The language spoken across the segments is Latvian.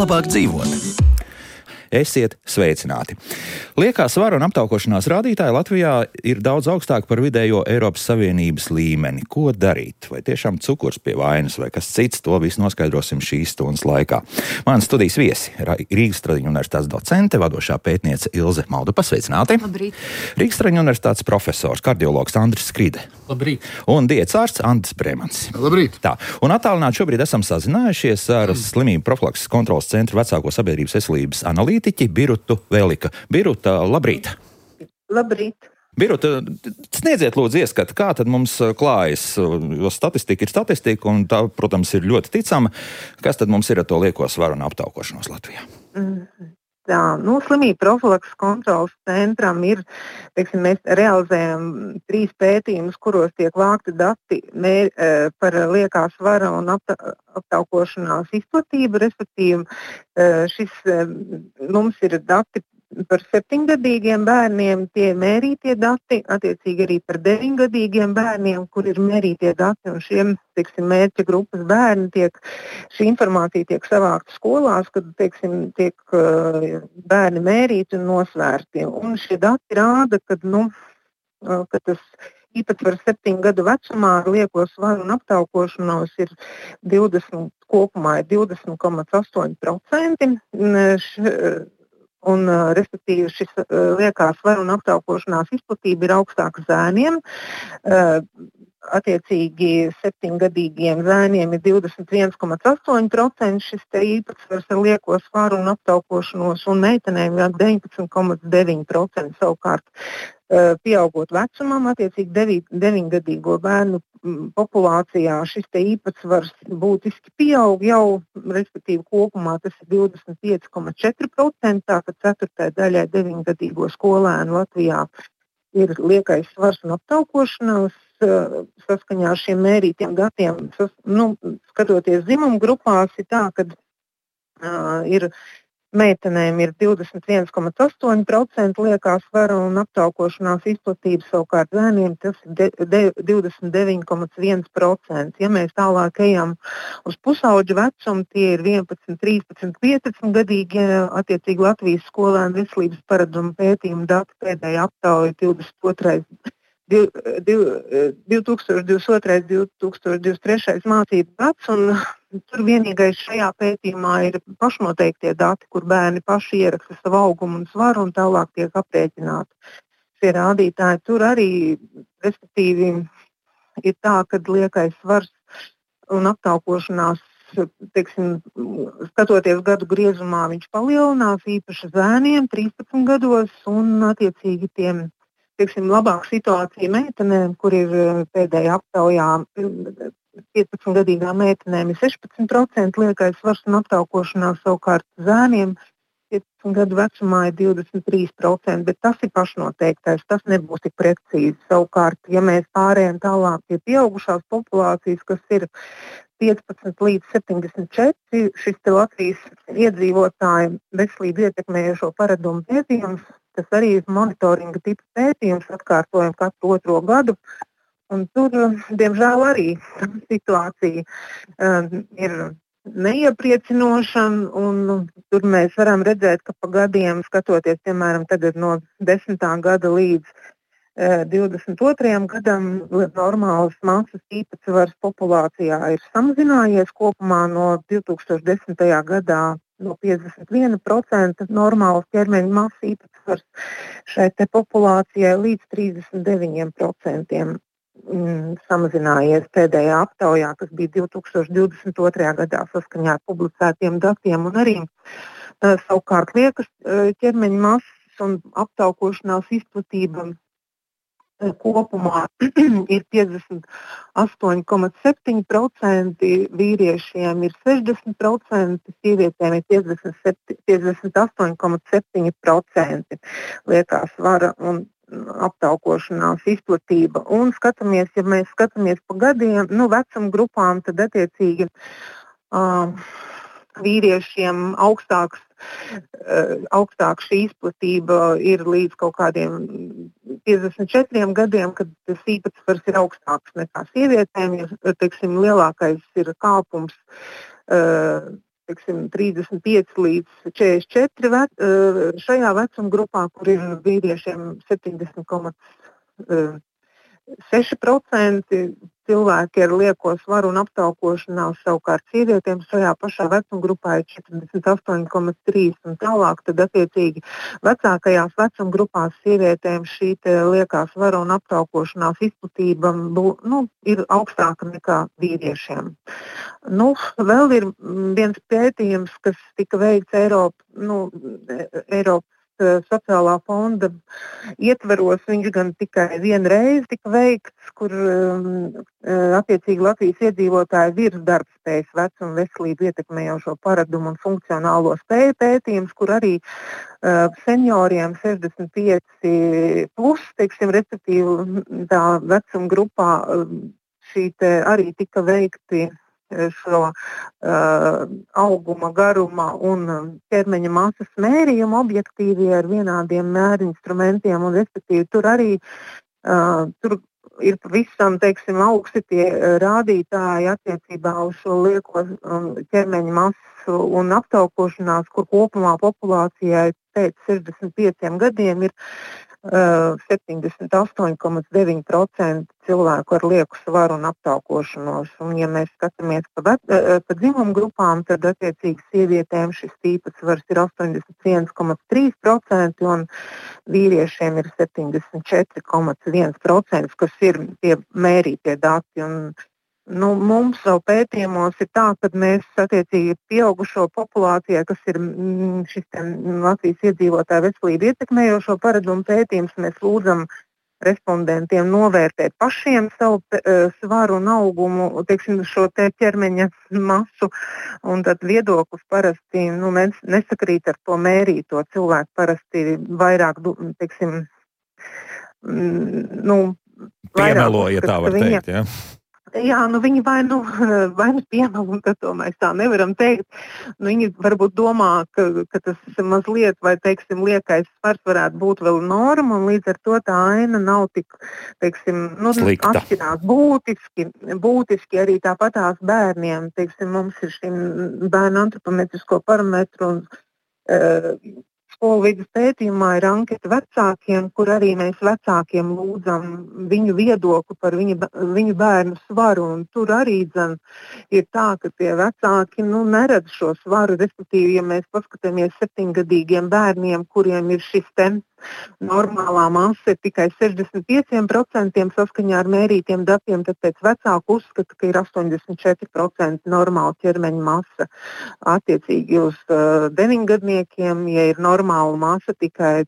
labāk dzīvot. Esiet sveicināti! Liekā svara un aptaukošanās rādītāji Latvijā ir daudz augstāk par vidējo Eiropas Savienības līmeni. Ko darīt? Vai tiešām cukurs pie vainas vai kas cits? To visu noskaidrosim šīs stundas laikā. Mani studijas viesi - Rīgas Tradiņu universitātes docente, vadošā pētniece Ilze Maudupa. Sveicināti! Labrīt! Rīgas Tradiņu universitātes profesors, kardiologs Andris Skride. Labrīt! Un diētārsts Andris Bremans. Labrīt! Tā, un attālināti šobrīd esam sazinājušies ar Slimību profilakses kontroles centra vecāko sabiedrības veselības analītiķi Birutu Velika. Biruta, labrīt! Labrīt! Biruta, sniedziet lūdzu ieskatu, kā tad mums klājas, jo statistika ir statistika, un tā, protams, ir ļoti ticama. Kas tad mums ir ar to lieko svaru un aptaukošanos Latvijā? Tā, Slimību profilakses kontroles centram ir, mēs realizējam 3 pētījumus, kuros tiek vākti dati par liekā svara un aptaukošanās izplatību, respektīvi mums ir dati par 7-gadīgiem bērniem, tie mērītie dati, attiecīgi arī par 9-gadīgiem bērniem, kur ir mērītie dati, un šiem, mērķa grupas bērni šī informācija tiek savākta skolās, kad, tiek bērni mērīti un nosvērti. Un šie dati rāda, ka tas īpatsvars 7 gadu vecumā ar lieko svaru un aptaukošanos ir 20, kopumā ir 20,8%. Un, respektīvi, šis liekā svara un aptaukošanās izplatība ir augstāka zēniem. Attiecīgi 7-gadīgiem zēniem ir 21,8% šis īpatsvars ar lieko svaru un aptaukošanos, un meitenēm ir 19,9%. Savukārt, pieaugot vecumam, attiecīgi 9-gadīgo bērnu populācijā šis īpatsvars būtiski pieaug jau, respektīvi kopumā tas ir 25,4%, tātad 4. daļai 9-gadīgo skolēnu Latvijā ir liekais svars un aptaukošanās. Saskaņā ar šiem mērītiem datiem, skatoties dzimumu grupās, ir tā, ka meitenēm ir 21,8% liekā svara un aptaukošanās izplatība, savukārt zēniem tas ir 29,1%. Ja mēs tālāk ejam uz pusauģu vecumu, tie ir 11, 13, 15 gadīgi, attiecīgi Latvijas skolēnu veselības paradumu pētījumu dati pēdējā aptauja 2022. mācību gads, un tur vienīgais šajā pētījumā ir pašnoteiktie dati, kur bērni paši ieraksta savu augumu un svaru un tālāk tiek aprēķināti šie rādītāji. Tur arī, respektīvi, ir tā, ka liekais svars un aptaukošanās, skatoties gadu griezumā, viņš palielinās īpaši zēniem 13 gados un attiecīgi tiem labāka situācija meitenēm, kur ir pēdējā aptaujā 15-gadīgām meitenēm ir 16% liekais svars un aptaukošanās, savukārt zēniem 15 gadu vecumā ir 23%, bet tas ir pašnoteiktais, tas nebūs tik precīzi. Savukārt, ja mēs pārējām tālāk pie pieaugušās populācijas, kas ir 15 līdz 74, šis Latvijas iedzīvotāju veselību ietekmējošo paradumu pētījums, tas arī ir monitoringa tipa pētījums, atkārtojam katru 2. gadu. Un tur, diemžēl, arī situācija ir neiepriecinoša. Tur mēs varam redzēt, ka pa gadiem, skatoties, piemēram, tagad no 10. gada līdz 22. gadam, normālas masas īpatsvars populācijā ir samazinājies kopumā no 2010. gadā. No 51% normālas ķermeņa masas īpatsvars šai populācijai līdz 39% samazinājies pēdējā aptaujā, kas bija 2022. gadā saskaņā ar publicētiem datiem. Un arī savukārt liekas ķermeņa masas un aptaukošanās izplatība kopumā ir 58,7%, vīriešiem ir 60%, sievietēm ir 58,7% liekā svara un aptaukošanās izplatība. Un ja mēs skatāmies pa gadiem, vecuma grupām, tad attiecīgi vīriešiem augstāk šī izplatība ir līdz kaut kādiem 54 gadiem, kad tas īpatsvars ir augstāks nekā sievietēm. Lielākais ir kāpums teiksim, 35 līdz 44 šajā vecuma grupā, kur ir vīriešiem 70,6% cilvēki ar lieko svaru un aptaukošanās, savukārt sievietēm šajā pašā vecuma grupā ir 48,3% un tālāk. Tad attiecīgi vecākajās vecuma grupās sievietēm šī liekā svara un aptaukošanās izplatība ir augstāka nekā vīriešiem. Vēl ir viens pētījums, kas tika veikts Eiropas sociālā fonda ietveros. Viņš gan tikai vienu reizi tika veikts, kur attiecīgi Latvijas iedzīvotāju virsdarbspējas vecumu veselību ietekmējošo paradumu un funkcionālo spēju pētījums, kur arī senioriem 65+, respektīvi tā vecuma grupā arī tika veikti šo auguma, garuma un ķermeņa masas mērījumu objektīvi ar vienādiem mērinstrumentiem, un respektīvi tur arī tur ir pavisam, augsti tie rādītāji attiecībā uz šo lieko ķermeņa masu un aptaukošanās, kur kopumā populācijai pēc 65 gadiem ir 78,9% cilvēku ar lieku svaru un aptaukošanos. Un, ja mēs skatāmies pa dzimumu grupām, tad attiecīgi sievietēm šis īpatsvars ir 81,3% un vīriešiem ir 74,1%, kas ir tie mērītie dati. Un, mums jau pētījumos ir tā, ka mēs attiecīgi pieaugušo populācijā, kas ir šis Latvijas iedzīvotāju veselību ietekmējošo paradumu pētījums, mēs lūdzam respondentiem novērtēt pašiem savu svaru un augumu, šo ķermeņa masu, un tad viedoklis parasti nesakrīt ar to mērīto. Cilvēki parasti vairāk, piemelo, ja tā var teikt, ja? Jā, viņi vai nu piemēram, un tad to mēs tā nevaram teikt. Viņi varbūt domā, ka tas mazliet, vai liekais svars varētu būt vēl norma, un līdz ar to tā aina nav tik, slikta. Atšķirās būtiski arī tāpatās bērniem. Mums ir šim bērnu antropometrisko parametru un skolu vidas pētījumā ir anketa vecākiem, kur arī mēs vecākiem lūdzam viņu viedokli par viņu bērnu svaru. Un tur arī ir tā, ka tie vecāki neredz šo svaru. Respektīvi, ja mēs paskatāmies 7-gadīgiem bērniem, kuriem ir šis normālā masa ir tikai 65% saskaņā ar mērītiem datiem, tad pēc vecāku uzskata, ka ir 84% normāla ķermeņa masa. Attiecīgi uz 9-gadniekiem, ja ir normāla masa tikai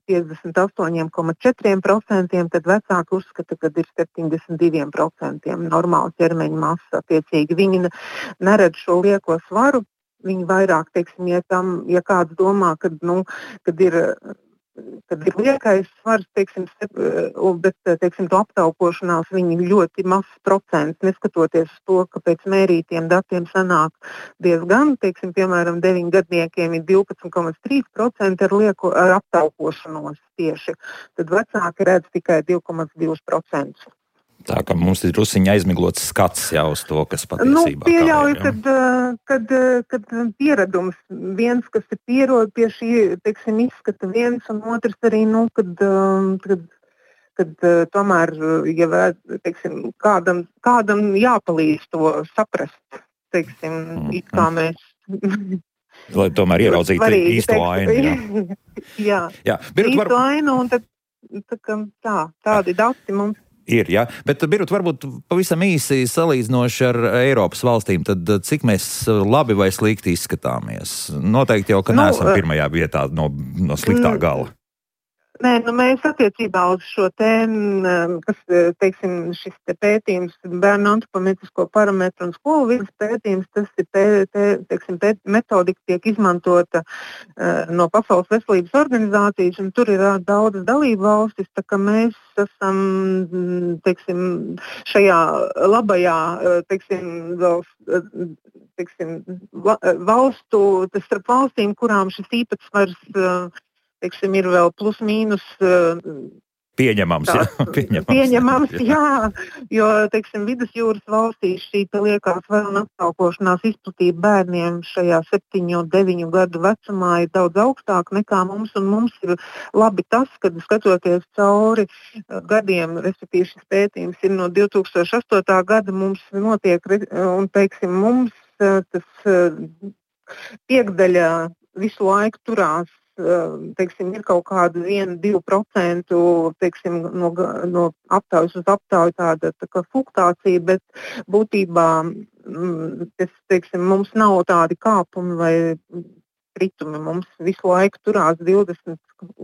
58,4%, tad vecāki uzskata, ka ir 72% normāla ķermeņa masa. Attiecīgi viņi neredz šo lieko svaru, viņi vairāk, ja kāds domā, kad ir liekais svars, bet to aptaukošanās viņi ļoti mazs procents, neskatoties uz to, ka pēc mērītiem datiem sanāk diezgan, piemēram, 9-gadniekiem ir 12,3% ar aptaukošanos tieši, tad vecāki redz tikai 2,2%. Tā kā mums ir drusiņi aizmiglots skats jau uz to, kas patiesībā pieļauju, kad pieredums viens, kas ir pierod pie šī, izskata viens, un otrs arī, kad tomēr, ja kādam jāpalīdz to saprast, it kā mēs. Lai tomēr ieraudzītu īsto ainu. Jā, īsto ainu, un tad tādi dati mums. Ir, jā, bet Birut, varbūt pavisam īsi salīdzinoši ar Eiropas valstīm, tad cik mēs labi vai slikti izskatāmies? Noteikti jau, ka neesam pirmajā vietā no sliktā gala. Nē, mēs attiecībā uz šo tēmu, kas, šis pētījums, bērnu antropometrisko parametru un skolu vidas pētījums, tas ir, metodika tiek izmantota no Pasaules veselības organizācijas, un tur ir daudzas dalību valstis, tā ka mēs esam, šajā labajā, starp valstīm, kurām šis īpatsvars ir vēl plus mīnus Pieņemams, jā, jo, teiksim, vidusjūras valstīs šī liekā svara un aptaukošanās izplatība bērniem šajā 7-9 gadu vecumā ir daudz augstāka nekā mums, un mums ir labi tas, kad skatoties cauri gadiem, respektīvi šis pētījums ir no 2008. gada, mums notiek, un, teiksim, mums tas piekdaļa visu laiku turās, teiksim, ir kaut kāda 1-2% teiksim, no aptaujas uz aptauju tāda tā kā fluktuācija, bet būtībā teiksim, mums nav tādi kāpumi vai kritumi. Mums visu laiku turās 20,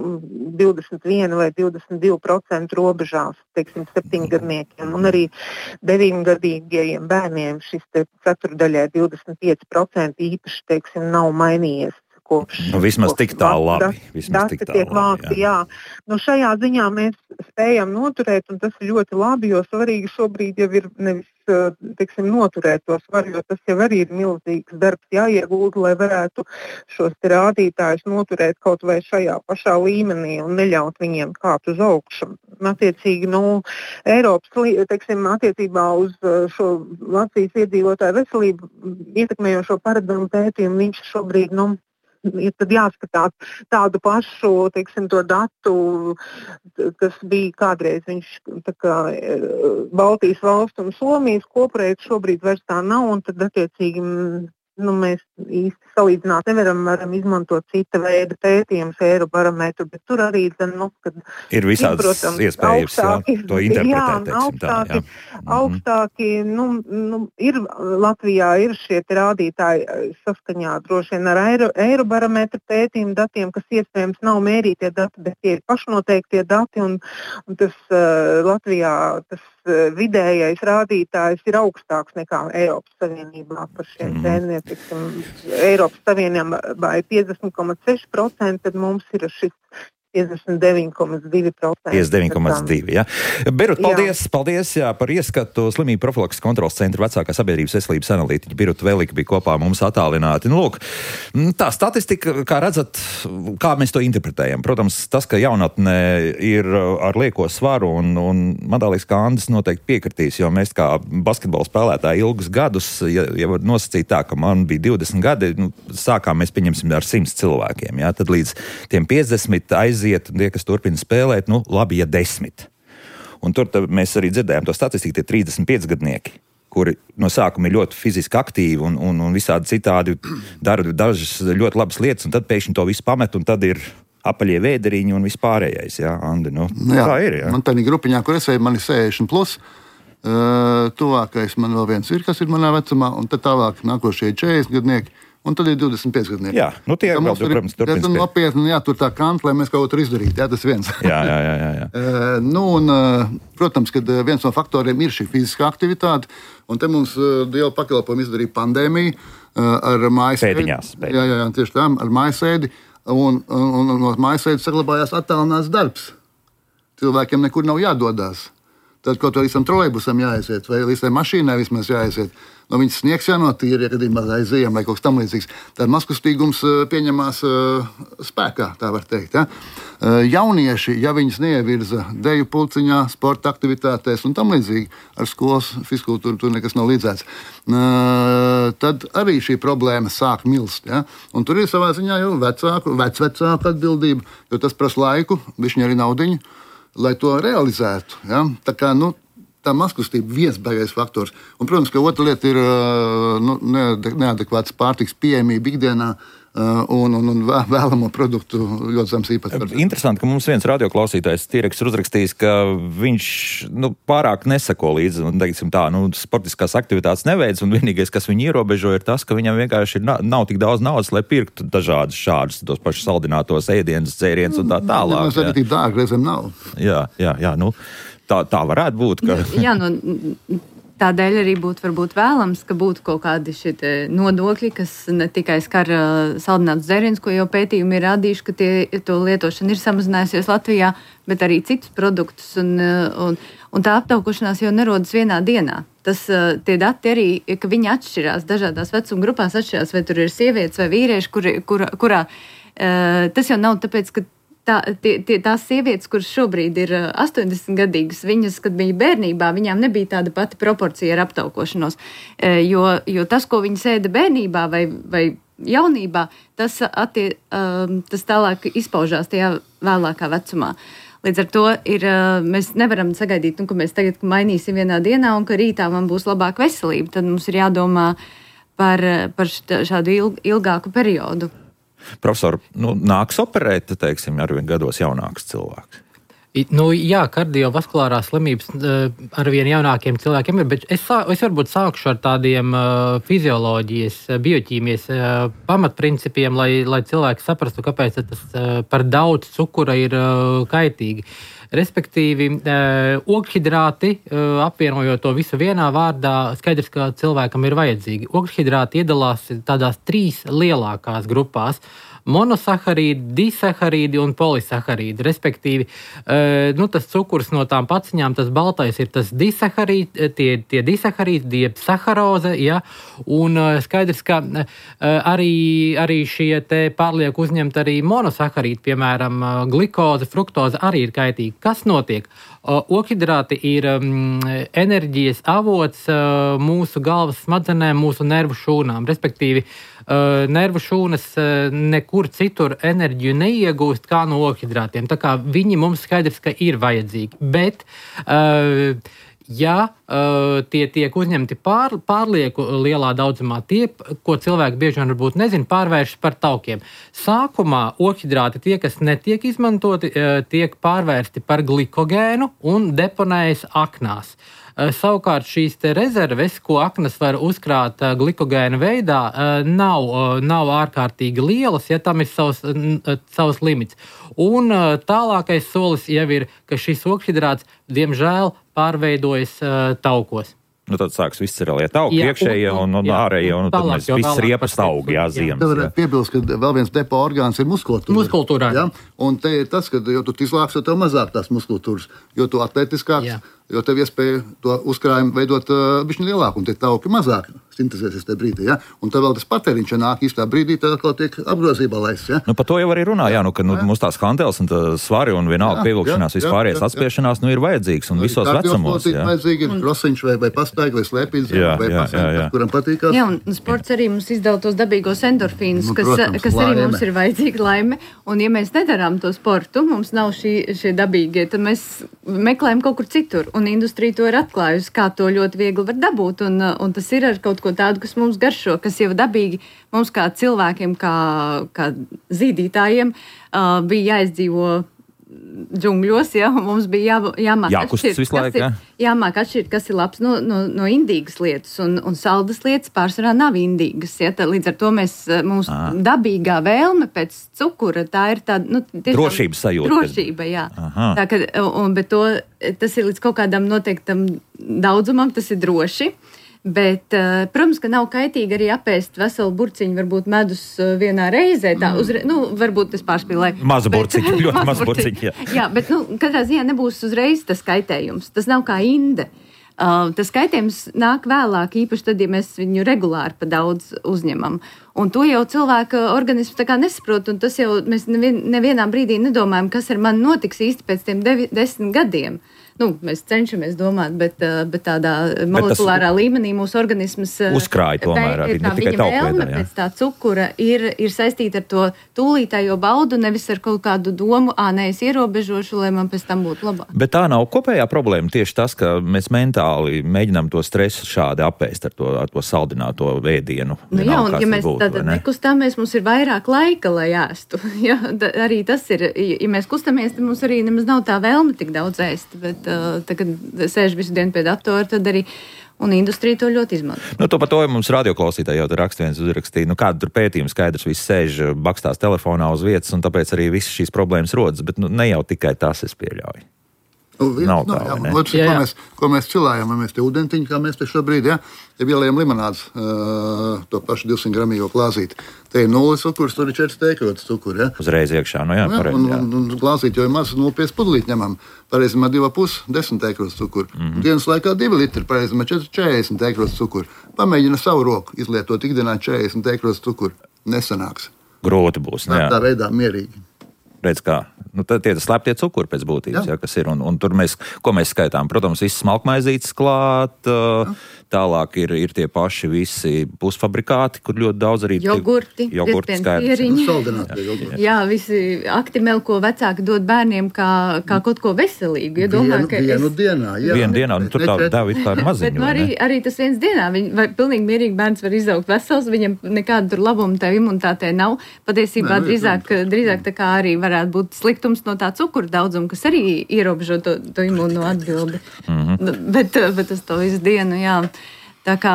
21 vai 22% robežās, teiksim, 7-gadniekiem, un arī 9-gadīgajiem bērniem šis ceturdaļai 25% īpaši, teiksim, nav mainījies. Vismaz tik tālu labi. Dati tiek vākti, jā. Šajā ziņā mēs spējam noturēt, un tas ir ļoti labi, jo svarīgi šobrīd jau ir nevis, teiksim, noturēt to svaru, jo tas jau arī ir milzīgs darbs jāiegulda, lai varētu šos rādītājus noturēt kaut vai šajā pašā līmenī un neļaut viņiem kāpt uz augšu. Attiecīgi, Eiropas, teiksim, attiecībā uz šo Latvijas iedzīvotāju veselību ietekmējošo paradigmu pētījumu, viņš šobrīd, ir tad jāskatās tādu pašu, teiksim, to datu, kas bija kādreiz viņš tā kā Baltijas valstu un Somijas kopprojekts, šobrīd vairs tā nav, un tad attiecīgi mēs īsti salīdzināt nevaram, varam izmantot cita veida pētījumus, Eirobarometru, bet tur arī, kad ir visādas iespējas, to interpretēt, augstāki, ir Latvijā ir šie rādītāji saskaņā droši vien ar Eirobarometru pētījumu datiem, kas iespējams nav mērītie dati, bet tie ir pašnoteiktie dati, un tas Latvijā tas vidējais rādītājs ir augstāks nekā Eiropas Savienībā par šiem tēmiem. Eiropas Savienībā ir 50,6%, tad mums ir šis 59,2%. 59,2%, jā. Berut, paldies par ieskatu. Slimību profilakses kontroles centra vecākā sabiedrības veselības analītiķa Birute Velika bija kopā mums attālināti. Lūk, tā statistika, kā redzat, kā mēs to interpretējam. Protams, tas, ka jaunatne ir ar lieko svaru, un man liekas, ka Andis noteikti piekritīs, jo mēs kā basketbola spēlētāji ilgus gadus, ja var nosacīt tā, ka man bija 20 gadi, sākām mēs pieņemsim ar 100 cilvēkiem, jā, tad līdz tiem 50 aiziet, un tie, kas turpina spēlēt, labi, ja 10. Un tur mēs arī dzirdējām to statistiku, tie 35 gadnieki, kuri no sākuma ir ļoti fiziski aktīvi un visādi citādi dara dažas ļoti labas lietas, un tad pēkšņi to visu pamet, un tad ir apaļie vēderiņi un vispārējais, jā, Andi, tā ir, jā. Man tādā grupiņā, kur es eju, man ir 60+, tuvākais man vēl viens ir, kas ir manā vecumā, un tad tālāk nākošie 40 gadnieki, un tad ir 25 gadnieki. Jā, tie vēl, protams, turpins. Nopietni, tur tā kanta, lai mēs kaut ko tur izdarītu, tas viens. Jā. Protams, kad viens no faktoriem ir šī fiziskā aktivitāte, un te mums lielu pakalpojumu izdarīja pandēmija ar mājasēdi. Pēdiņās. Jā, tieši tā, ar mājasēdi, un no mājasēdi saglabājās attālināts darbs. Cilvēkiem nekur nav jādodās. Tad kaut vai visam trolejbusam jāaiziet, vai visai mašīnai vismaz jāaiziet. Viņas sniegs jānotīra, ja gadījumā aizējam vai kaut kas tam līdzīgs. Tad mazkustīgums pieņemās spēkā, tā var teikt. Ja? Jaunieši, ja viņas neievirza deju pulciņā, sporta aktivitātēs un tam līdzīgi, ar skolas fiskultūru tur nekas nav līdzēts, tad arī šī problēma sāk milst. Ja? Un tur ir savā ziņā jau vecvecāku atbildība, jo tas prasa laiku, bišķiņ arī naudiņu, lai to realizētu. Ja? Tā kā, tā mazkustība viens baigais faktors. Un, protams, ka otra lieta ir neadekvāts pārtiks pieejamība ikdienā un vēlamo produktu ļoti zems īpatsvars. Interesanti, ka mums viens radioklausītājs Tīreks ir uzrakstījis, ka viņš pārāk nesako līdzi, un teiksim tā, sportiskās aktivitātes neveic, un vienīgais, kas viņu ierobežo, ir tas, ka viņam vienkārši nav tik daudz naudas, lai pirktu dažādus šādus, tos pašus saldinātos ēdienus, dzērienus un tā tālāk. Mēs arī tik dārgi reizēm nav. Jā, tā varētu būt. Ka... Jā, tādēļ arī būtu varbūt vēlams, ka būtu kaut kādi šie nodokļi, kas ne tikai skar saldinātus dzērienus, ko jau pētījumi ir rādījuši, ka to lietošana ir samazinājusies Latvijā, bet arī citus produktus. Un tā aptaukošanās jau nerodas vienā dienā. Tie dati arī, ka viņi atšķirās dažādās vecuma grupās, vai tur ir sievietes vai vīrieši, kurā tas jau nav tāpēc, ka tās sievietes, kuras šobrīd ir 80-gadīgas, viņas, kad bija bērnībā, viņām nebija tāda pati proporcija ar aptaukošanos. Jo tas, ko viņas ēda bērnībā vai jaunībā, tas tālāk izpaužās tajā vēlākā vecumā. Līdz ar to mēs nevaram sagaidīt, ka mēs tagad mainīsim vienā dienā un ka rītā man būs labāka veselība. Tad mums ir jādomā par šādu ilgāku periodu. Profesor, nāks operēt, teiksim, arvien gados jaunāks cilvēks? Jā, kardiovaskulārās slimības arvien jaunākiem cilvēkiem ir, bet es varbūt sākšu ar tādiem fizioloģijas, bioķīmijas pamatprincipiem, lai cilvēki saprastu, kāpēc tas par daudz cukura ir kaitīgi. Respektīvi, ogļhidrāti, apvienojot to visu vienā vārdā, skaidrs, ka cilvēkam ir vajadzīgi. Ogļhidrāti iedalās tādās 3 lielākās grupās. Monosaharīdi, disaharīdi un polisaharīdi. Respektīvi, tas cukurs no tām paciņām, tas baltais ir tas disaharīdi, tie disaharīdi, jeb saharoze, ja, un skaidrs, ka arī šie te pārlieku uzņemt arī monosaharīdi, piemēram, glikoze, fruktoze arī ir kaitīgi. Kas notiek? Ogļhidrāti ir enerģijas avots mūsu galvas smadzenēm, mūsu nervu šūnām. Respektīvi, nervu šūnas nekur citur enerģiju neiegūst kā no ogļhidrātiem. Tā kā viņi mums skaidrs, ka ir vajadzīgi. Bet, ja tie tiek uzņemti pārlieku lielā daudzumā, tie, ko cilvēki bieži vien varbūt nezin, pārvēršas par taukiem. Sākumā ogļhidrāti, tie, kas netiek izmantoti, tiek pārvērsti par glikogēnu un deponējas aknās. Savukārt šīs te rezerves, ko aknas var uzkrāt glikogēna veidā, nav ārkārtīgi lielas, ja tam ir savs limits. Un tālākais solis jau ir, ka šis ogļhidrāts, diemžēl, pārveidojas taukos. Tad sāks viss cerelie tauki, iekšējie un ārējie, un tad mēs viss riepas taugi, ziemas. Te varētu piebilst, ka vēl viens depo orgāns ir muskulatūra. Muskulatūrā. Ja? Un te ir tas, ka jo tu izlāks, jo tev mazāk tās muskulatūras, jo tu atletiskāks, jo tev iespēja to uzkrājumu veidot bišķi lielāku, un tie tauki mazāk sintezēsies tajā brīdī. Ja? Un tev vēl tas patēriņš nāk īstā brīdī, tad atkal tiek apgrozībā laists. Ja? Par to jau arī runā, ka mums tās handels un svari un vienalga pievilkšanās, vispārējais atspiešanās, ir vajadzīgs un visos vecumos. Vajadzīgi ir krosiņš vai pastaigi vai slēpīdzi, vai pastaigi, kuram patīkās. Jā, un sports arī mums izdala tos dabīgos endorfīnus, kas arī mums ir vajadzīga laime. Un ja mēs nedarām to sportu, mums nav šie dabīgie, tad mēs meklējam kaut kur citur. Un industrija to ir atklājusi, kā to ļoti viegli var dabūt. Un tas ir ar kaut ko tādu, kas mums garšo, kas jau dabīgi mums kā cilvēkiem, kā zīdītājiem, bija jāizdzīvo džungļos, mums bija jāmāk atšķirt, kas ir labs no indīgas lietas, un saldas lietas pārsvarā nav indīgas. Ja? Līdz ar to mūsu dabīgā vēlme pēc cukura, tā ir tāda, drošības sajūta. Drošība, jā. Bet tas ir līdz kaut kādam noteiktam daudzumam, tas ir droši. Bet, protams, ka nav kaitīgi arī apēst veselu burciņu, varbūt medus vienā reizē. Varbūt es pārspīlēju. Mazu burciņu, ļoti mazu burciņu. Jā, bet katrā ziņā nebūs uzreiz tas kaitējums. Tas nav kā inde. Tas kaitējums nāk vēlāk, īpaši tad, ja mēs viņu regulāri pa daudz uzņemam. Un to jau cilvēka organisms tā kā nesaprot, un tas jau mēs nevienā brīdī nedomājam, kas ar mani notiks īsti pēc tiem 10 gadiem. Mēs cenšamies domāt, bet tādā molekulārā līmenī mūsu organisms uzkrāja tomēr arī, ne tikai vēlme pēc tā cukura ir saistīta ar to tūlītējo baudu, nevis ar kaut kādu domu, es ierobežošu, lai man pēc tam būtu labāk. Bet tā nav kopējā problēma tieši tas, ka mēs mentāli mēģinām to stresu šādi apēst ar to saldināto ēdienu. Jā, un ja mēs tad nekustāmies, mums ir vairāk laika, lai ēstu. Ja, arī tas ir, ja mēs kustamies, tad mums arī nemaz nav tā vēlme tik daudz ēst, bet kad sēž visu dienu pie datora, tad arī un industrija to ļoti izmanto. To par to mums radioklausītāji jau raksta viens uzrakstīja, kāda tur pētījums skaidrs, viss sēž, bakstās telefonā uz vietas, un tāpēc arī visas šīs problēmas rodas, bet ne jau tikai tas es pieļauju. Nav tā, vai ne? Ko mēs cilājam, vai mēs te ūdentiņu, kā mēs te šobrīd, ja ielējam limonādes, to pašu 200 gramīgo glāzīti. Te ir 0 cukurs, tur ir 4 teikrotas cukuri, ja? Uzreiz iekšā, pareizi. Un glāzīti jau ir maz 0,5 pudlīti ņemam, pareizimā 2,5, 10 teikrotas cukuri. Dienas laikā 2 litri, pareizimā 40 teikrotas cukuri. Pamēģina savu roku izlietot ikdienā 40 teikrotas cukuri. Nesanāks. Grūti būs, ne? Tā veidā mierīgi. Redz, kā. Tie slēptie cukuri pēc būtības, kas ir. Un tur ko mēs skaitām? Protams, viss smalkmaizītes klāt, tālāk ir tie paši visi pusfabrikāti, kur ļoti daudz arī jogurti skaidrs. Jā, visi aktimeli, ko vecāki dod bērniem kā kaut ko veselīgu. Vienu dienā, jā. Vienu dienā, tur tā deva it kā maziņu. Bet arī tas viens dienā, pilnīgi mierīgi bērns var izaugt vesels, viņam nekāda tur labuma tev imunitātei nav. Patiesībā drīzāk tā kā arī varētu būt sliktums no tā cukura daudzuma, kas arī ierobežo to imūno atbildi. Bet uz to visu dienu, jā. Tā kā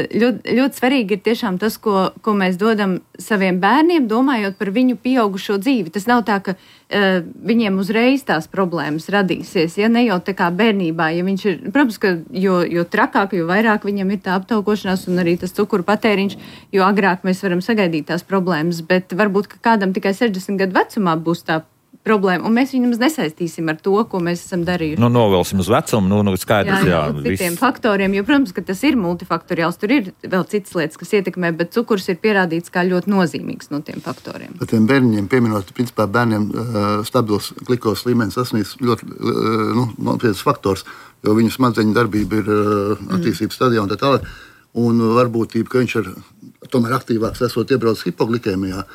ļoti svarīgi ir tiešām tas, ko mēs dodam saviem bērniem, domājot par viņu pieaugušo dzīvi. Tas nav tā, ka viņiem uzreiz tās problēmas radīsies, ja ne jau tā kā bērnībā. Ja viņš ir, protams, ka jo trakāk, jo vairāk viņam ir tā aptaukošanās un arī tas cukuru patēriņš, jo agrāk mēs varam sagaidīt tās problēmas, bet varbūt, ka kādam tikai 60 gadu vecumā būs tā problēma, un mēs viņu nesaistīsim ar to, ko mēs esam darījuši. Novelsim uz vecumu, skaidrs, jā. Citiem faktoriem, jo, protams, ka tas ir multifaktoriāls, tur ir vēl citas lietas, kas ietekmē, bet cukurs ir pierādīts kā ļoti nozīmīgs no tiem faktoriem. Par tiem bērniņiem pieminot, principā bērniem stabils glikos līmenis sasniedz ļoti nopietns faktors, jo viņu smadzeņu darbība ir attīstības stadijā un tā tālāk, un varbūtība, ka viņš ir tomēr aktīvāks, esot iebraucis hipoglikēmijā,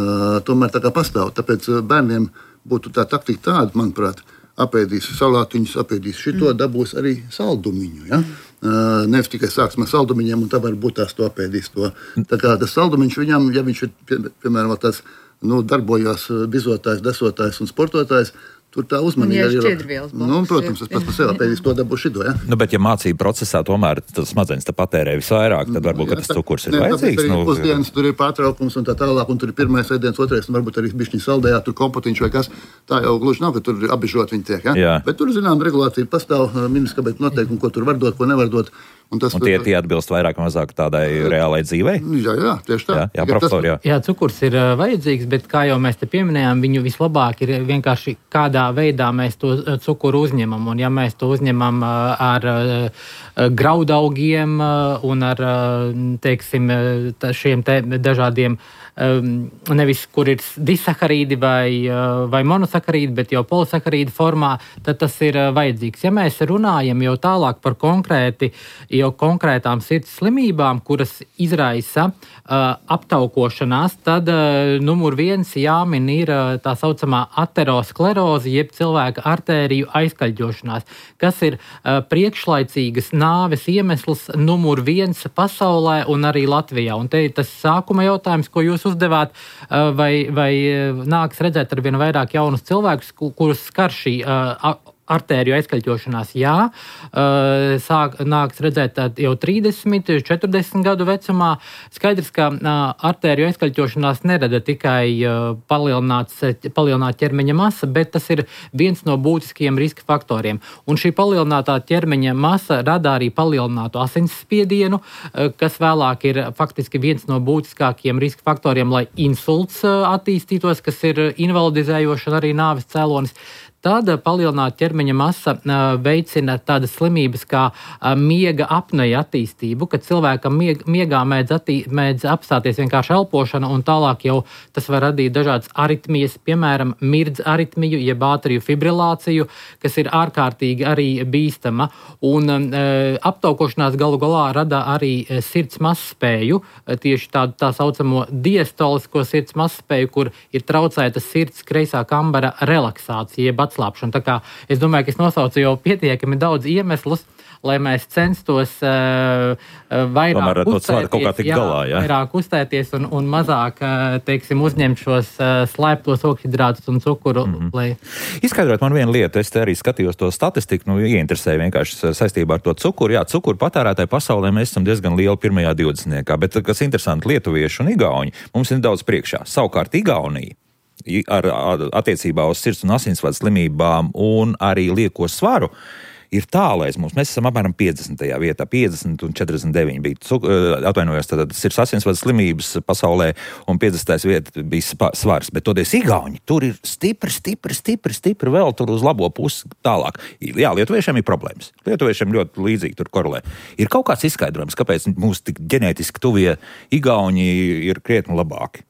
tomēr tā kā pastāv. Tāpēc bērniem būtu tā taktika tāda, manuprāt, apēdīs salātiņus, apēdīs šito, dabūs arī saldumiņu. Ja? Nevis tikai sāksim ar saldumiņiem, un tā varbūt tās to apēdīs to. Tā kā tas saldumiņš viņam, ja viņš ir, piemēram, tāds darbojās bizotājs, desotājs un sportotājs, tur tā uzmanība ir šķiedrvielas. Protams, tas pats par sevi apēdīs to dabū šito. Ja? Bet ja mācību procesā tomēr tas smadzenes patērē visvairāk, tad varbūt tas cukurs ir vajadzīgs. Pusdienas tur ir pārtraukums un tā tālāk, un tur ir pirmais ēdiens, otrais, un varbūt arī bišķiņ saldējā, tur kompotiņš vai kas. Tā jau gluži nav, ka tur abižot viņi tiek. Ja? Bet tur, zinām, regulācija pastāv, ministrskabineta noteikumi, ko tur var dot, ko nevar dot. Un tie atbilst vairāk vai mazāk tādai reālai dzīvei? Jā, tieši tā. Jā, profesor, jā. Jā, cukurs ir vajadzīgs, bet kā jau mēs te pieminējām, viņu vislabāk ir vienkārši kādā veidā mēs to cukuru uzņemam. Un ja mēs to uzņemam ar graudaugiem un ar, teiksim, šiem te dažādiem nevis, kur ir disakarīdi vai monosakarīdi, bet jau polisakarīdi formā, tad tas ir vajadzīgs. Ja mēs runājam jau tālāk par konkrētām sirds slimībām, kuras izraisa aptaukošanās, tad numur 1 jāmin ir tā saucamā ateroskleroze, jeb cilvēka artēriju aizkaļķošanās, kas ir priekšlaicīgas nāves iemesls numur 1 pasaulē un arī Latvijā. Un te ir tas sākuma jautājums, ko jūs uzdevāt, vai nāks redzēt ar vien vairāk jaunus cilvēkus, kurus skar šī artēriju aizkaļķošanās, jā. Nāks redzēt jau 30, 40 gadu vecumā. Skaidrs, ka artēriju aizkaļķošanās nerada tikai palielināt ķermeņa masa, bet tas ir viens no būtiskajiem riska faktoriem. Un šī palielinātā ķermeņa masa rada arī palielinātu asinsspiedienu, kas vēlāk ir faktiski viens no būtiskākajiem riska faktoriem, lai insults attīstītos, kas ir invalidizējoši un arī nāves cēlonis. Tāda palielināta ķermeņa masa veicina tādas slimības kā miega apneja attīstību, kad cilvēkam miegā mēdz apstāties vienkārši elpošana, un tālāk jau tas var radīt dažādas aritmijas, piemēram, mirdz aritmiju, jeb ātriju fibrilāciju, kas ir ārkārtīgi arī bīstama. Un aptaukošanās galu galā rada arī sirds mazspēju, tieši tādu tā saucamo diastolisko sirds mazspēju, kur ir traucēta sirds kreisā kambara relaksācija, jeb atslāpšana. Tā kā es domāju, ka es nosaucu jau pietiekami daudz iemeslus, lai mēs censtos vairāk uztēties un mazāk, teiksim, uzņemt šos slēptos oksidrātus un cukuru. Izskaidrot man vienu lietu, es te arī skatījos to statistiku, ieinteresēju vienkārši saistībā ar to cukuru. Jā, cukuru patērētāju pasaulē mēs esam diezgan lieli pirmajā 20. Bet, kas interesanti, lietuvieši un igauņi mums ir daudz priekšā. Savukārt Igaunija ar attiecībā uz sirds un asinsvadu slimībām un arī lieko svaru ir tālais mums. Mēs esam apmēram 50. vietā, 50 un 49 bija atvainojos, tad sirds asinsvadu slimības pasaulē un 50. vieta bija svars, bet toties igauņi tur ir stipri vēl tur uz labo pusi tālāk. Jā, lietuviešiem ir problēmas. Lietuviešiem ļoti līdzīgi tur korelē. Ir kaut kāds izskaidrojums, kāpēc mūsu tik ģenētiski tuvie igauņi ir krietni labāki?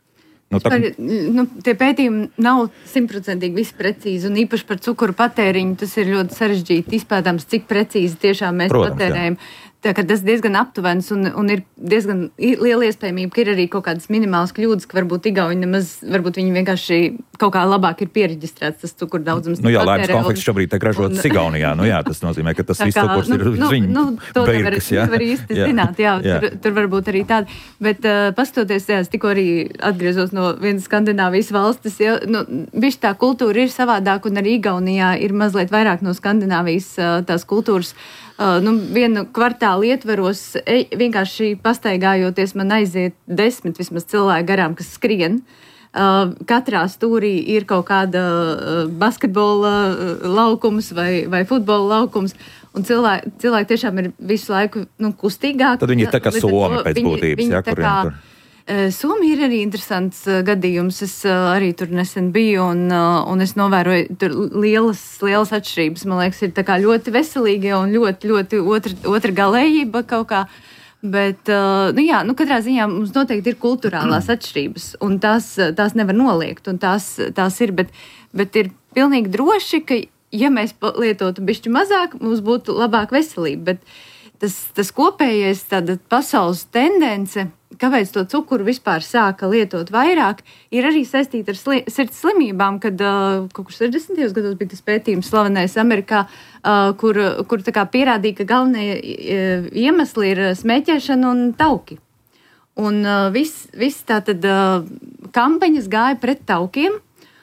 Tie pētījumi nav 100% visi precīzi, un īpaši par cukuru patēriņu tas ir ļoti sarežģīti izpētāms, cik precīzi tiešām mēs patērējam. Tā, tas diezgan aptuvens un ir diezgan liela iespējamība, ka ir arī kaut kādas minimālas kļūdas, ka varbūt igauņi nemaz, varbūt viņi vienkārši kaut kā labāk ir piereģistrēts tas cukuru daudzums. Laimes konfekts šobrīd tiek ražots Igaunijā. Tas nozīmē, ka tas viss cukurs ir uz viņu beirkas. To nevar īsti zināt, tur varbūt arī tādi. Bet pastoties, es tikko arī atgriezos no vienas Skandināvijas valstis, bišķi tā kultūra ir savādāk, un arī Igaunijā ir mazliet vairāk no Skandināvijas tās kultūras. Vienu kvartālu ietveros, vienkārši pastaigājoties, man aiziet 10 vismaz cilvēki garām, kas skrien. Katrā stūrī ir kaut kāda basketbola laukums vai futbola laukums, un cilvēki tiešām ir visu laiku kustīgāki. Tad viņi ir tā kā Somi pēc būtības, kuriem tur. Somija ir arī interesants gadījums. Es arī tur nesen biju, un es novēroju tur lielas atšķirības. Man liekas, ir tā kā ļoti veselīgi un ļoti otra galējība kaut kā. Bet, katrā ziņā mums noteikti ir kulturālās atšķirības, un tās nevar noliegt, un tās ir, bet ir pilnīgi droši, ka, ja mēs lietotu bišķi mazāk, mums būtu labāka veselība. Bet tas kopējais tāda pasaules tendence, kāpēc to cukuru vispār sāka lietot vairāk, ir arī saistīta ar sirds slimībām, kad kaut kur 60. gados bija tas pētījums slavenais Amerikā, kur tā kā pierādīja, ka galvenie iemesli ir smēķēšana un tauki. Un viss tātad kampaņas gāja pret taukiem.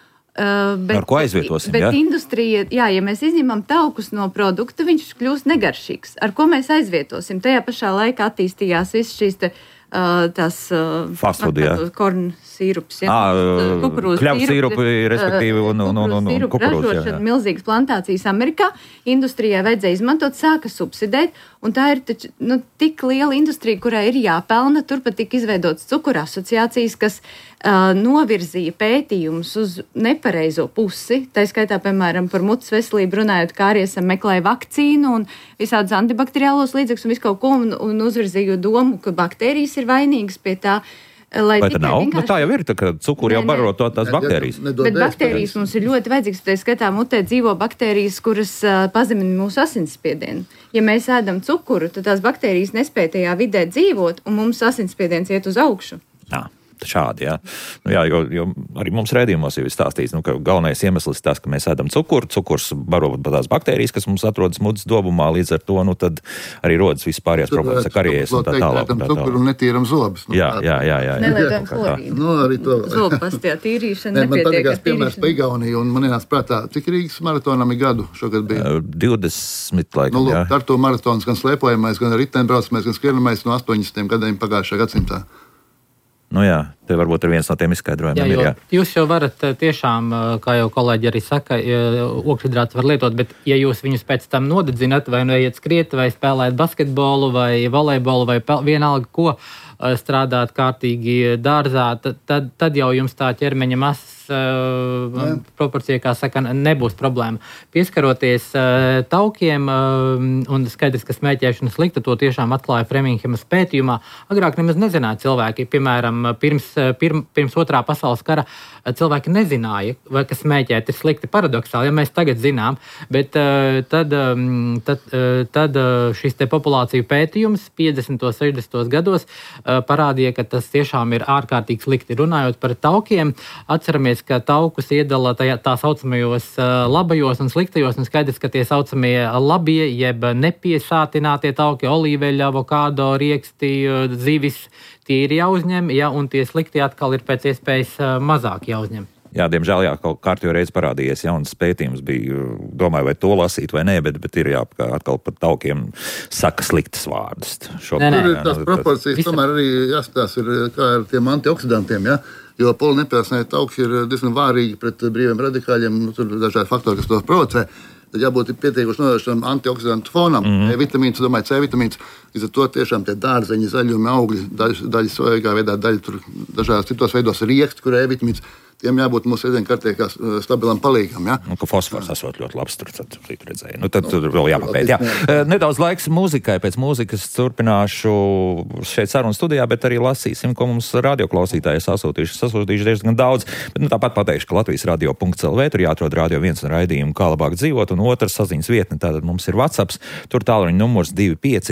Ar ko aizvietosim? Bet industrija, ja mēs izņemam taukus no produkta, viņš kļūst negaršīgs. Ar ko mēs aizvietosim? Tajā pašā laikā attīstījās viss šīs tās kornu sīrups, kļavas sīrupi, respektīvi, un kukurūz. Ražošana milzīgas plantācijas Amerikā, industrijai vajadzēja izmantot, sāka subsidēt, un tā ir tik liela industrija, kurai ir jāpelna. Turpat tika izveidotas cukura asociācijas, kas novirzīja pētījumus uz nepareizo pusi. Tā skaitā, piemēram, par mutes veselību runājot, kāriesam meklēja vakcīnu un visādus antibakteriālos līdzekļus un visu kaut ko, un uzvirzīju domu, ka baktērijas ir vainīgas pie tā. Vai tā nav? Tā jau ir, ka cukuri jau baro tās baktērijas. Bet baktērijas mums ir ļoti vajadzīgas. Tā skatā mutē dzīvo baktērijas, kuras pazemina mūsu asinsspiedienu. Ja mēs ēdam cukuru, tad tās baktērijas nespēj tajā vidē dzīvot, un mums asinsspiediens iet uz augšu. Šādi, jo arī mums rēdījumos jau ir stāstīts, ka galvenais iemesls tas, ka mēs ēdam cukuru, cukurs baro tās baktērijas, kas mums atrodas mutes dobumā, līdz ar to, tad arī rodas vispārējās problēmas ar kariejas un tā tālāk. Cukuru un netīram zobus. Jā. Nelietojam florīnu. Arī to. Zobpastījā tīrīšana nepietiek. Man patīkās piemērs pa Igauniju, un man ienāca prātā, cik Rīgas maratonam ir gadu šogad bija? 20 laikam, jā. Ar to maratons gan slēpojamais, gan riteņbraucamais, gan skrienamais no 80. gadiem pagājušā gadsimtā. Te varbūt ir viens no tiem izskaidrojumiem. Jūs jau varat tiešām, kā jau kolēģi arī saka, okšhidrātus var lietot, bet ja jūs viņus pēc tam nodedzināt, vai iet skriet, vai spēlēt basketbolu, vai volejbolu, vai vienalga ko, strādāt kārtīgi dārzā, tad jau jums tā ķermeņa masas proporcija, kā saka, nebūs problēma. Pieskaroties taukiem, un skaidrs, ka smēķēšana slikta, to tiešām atklāja Framinghamas pētījumā. Agrāk nemaz nezināja cilvēki, piemēram, pirms otrā pasaules kara cilvēki nezināja, vai ka smēķēt ir slikti, paradoksāli, ja mēs tagad zinām, bet tad šis te populāciju pētījums 50. 60. gados parādīja, ka tas tiešām ir ārkārtīgi slikti. Runājot par taukiem, atceramies, ka taukus iedala tā saucamajos labajos un sliktajos, un skaidrs, ka tie saucamie labie, jeb nepiesātinātie tauki, olīveļa, avokādo, rieksti, zivis, tie ir jāuzņem, un tie sliktie atkal ir pēc iespējas mazāk jāuzņem. Diemžēl kaut kārtīgi reiz parādījies jauns pētījums, bija, domāju, vai to lasīt vai nē, bet ir atkal par taukiem saka sliktas vārdus. Tur ir tās proporcijas, tomēr arī jāskatās, kā ar tiem antioksidantiem, jo polinepiesātinātie tauki ir diezgan vārīgi pret brīviem radikāļiem, tur ir dažādi faktori, kas to provocē. Tad jābūt pietiekuši novēršam antioksidantu fonam, vitamīns, domāju, C vitamīns. Līdz ar to tiešām tie dārzeņi, zaļumi, augļi, daļa sojīgā veidā, daļa tur dažādās citos veidos rieksti, kur vitamīns. tiem jābūt mūsu ēdienkartē kā stabilam palīgam. Ja? Ka fosfors esot ļoti labs, tur redzēju. Tad tur vēl jāpapēt. Jā. Nedaudz laiks mūzikai, pēc mūzikas turpināšu šeit sarunu studijā, bet arī lasīsim, ko mums radioklausītāji sasūtījuši diezgan daudz. Bet tāpat pateikšu, ka Latvijas radio.lv tur jāatrod Radio 1 un raidījumu Kā labāk dzīvot, un otrs saziņas vietne, tātad mums ir WhatsApps, tur tālruņa numurs 25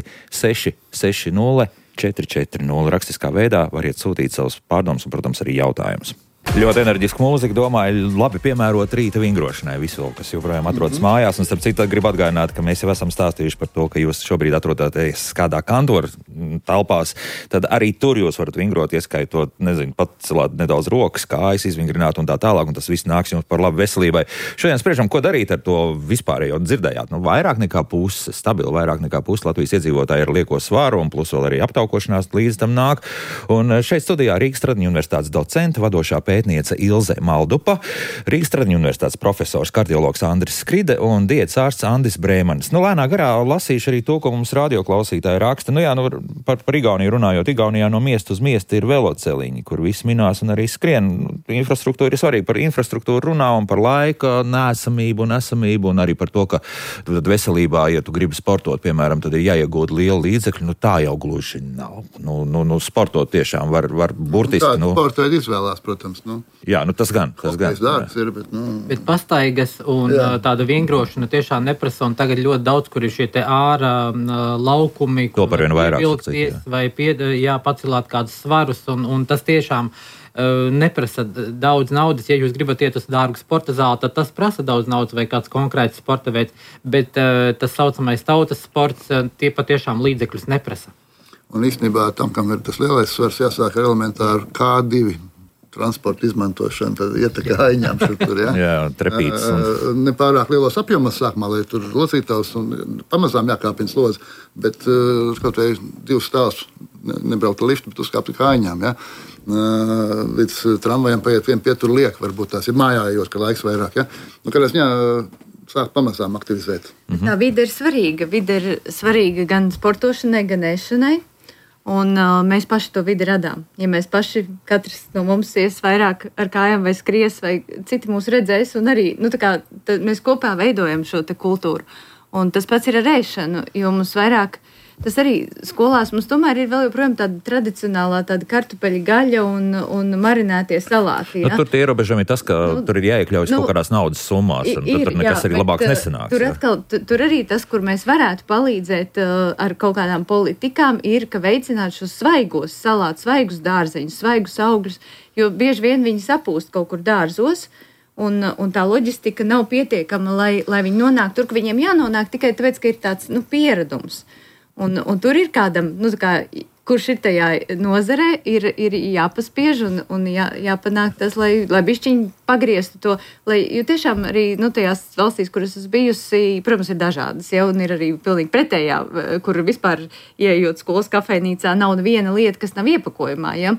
660 440. Rakstiskā veidā variet sūtīt savus pārdomus un, protams, arī jautājumus. Ļoti enerģiska mūzika, domāju, labi piemērot rīta vingrošanai visu, kas joprojām atrodas mājās. Un, starp citu, gribu atgādināt, ka mēs jau esam stāstījuši par to, ka jūs šobrīd atrodaties kādā kantora telpās, tad arī tur jūs varat vingrot, ieskaitot, pacelāt nedaudz rokas, kājas izvingrināt un tā tālāk, un tas viss nāks jums par labu veselībai. Šodien spriežam, ko darīt ar to vispārējo, dzirdējāt. Vairāk nekā pusi, stabili vairāk nekā pusi Latvijas iedzīvotāji ir lieko svāru, un plus vēl arī aptaukošanās līdz tam nāk. Un šeit studijā Rīgas Tradiņu universitātes docente, vadošā pētniece Ilze Maldupa, Rīgas Tradiņu universitātes profesors kardiologs Andris Skride un diētas ārsts Andis Brēmanis. Lēnā garā lasīšu arī to, ko mums radioklausītāji raksta. Par Igauniju runājot, Igaunijā no miesta uz miestu ir veloceliņi, kur viss minās un arī skrien. Infrastruktūra ir svarīga. Par infrastruktūru runā un par laika nesamību un esamību un arī par to, ka veselībā, ja tu gribi sportot, piemēram, tad ir jāiegūt liela līdzekļu. Tā jau gluži nav. Sportot tiešām var burtiski. Tāda sporta veida izvēlās, protams. Jā, tas gan. Darbs ir, bet pastaigas un tāda vingrošana tiešām neprasa, un tagad ļoti daudz, kur ir šie te ārā laukumi, to par vien vairāk vilkties, vai pacelāt kādus svarus, un tas tiešām neprasa daudz naudas. Ja jūs gribat iet uz dārgu sporta zāli, tad tas prasa daudz naudas vai kāds konkrēts sporta veids, bet tas saucamais tautas sports, tie patiešām līdzekļus neprasa. Un īstenībā tam, kam ir tas lielais svars, jāsāk ar elementāru K2 transporta izmantošanu, tad iet kā aiņām šur tur, ja? Jā, trepītas. Nepārāk lielos apjomos sākumā, lai tur locītājs un pamazām jākāpina slodzi, bet kaut vai 2 stāvus nebraukt ar liftu, bet uzkāpt kā aiņām, ja? Līdz tramvajam paiet 1 pieturu liek, varbūt tās ir mājājos, ka laiks vairāk, ja? Kādā ziņā sāk pamazām aktivizēt. Tā vide ir svarīga. Vide ir svarīga gan sportošanai, gan ēšanai. Un mēs paši to vidi radām. Ja mēs paši, katrs no mums ies vairāk ar kājām vai skries, vai citi mūs redzēs, un arī mēs kopā veidojam šo te kultūru. Un tas pats ir ar ēšanu, jo mums vairāk, tas arī skolās mums tomēr ir vēl joprojām tāda tradicionālā tāda kartupeļa gaļa un marinētie salāti. Ja? Tur tie ierobežojumi ir tas, ka tur ir jāiekļaujas kaut kādās naudas summās, un tur nekas arī labāks nesanāks. Tur arī tas, kur mēs varētu palīdzēt ar kaut kādām politikām, ir, ka veicināt šos svaigos salātus, svaigus dārzeņus, svaigus augļus, jo bieži vien viņi sapūst kaut kur dārzos, un tā loģistika nav pietiekama, lai viņi nonāk tur, ka viņiem jānonāk tikai tāpēc, ka ir tāds pieredums. Un tur ir kādam, kurš ir tajā nozarē, ir jāpaspiež un jāpanāk tas, lai bišķiņi pagrieztu to. Jo tiešām arī tajās valstīs, kuras esmu bijusi, protams, ir dažādas, ja, un ir arī pilnīgi pretējā, kur vispār, ieejot skolas kafejnīcā, nav neviena lieta, kas nav iepakojumā. Ja.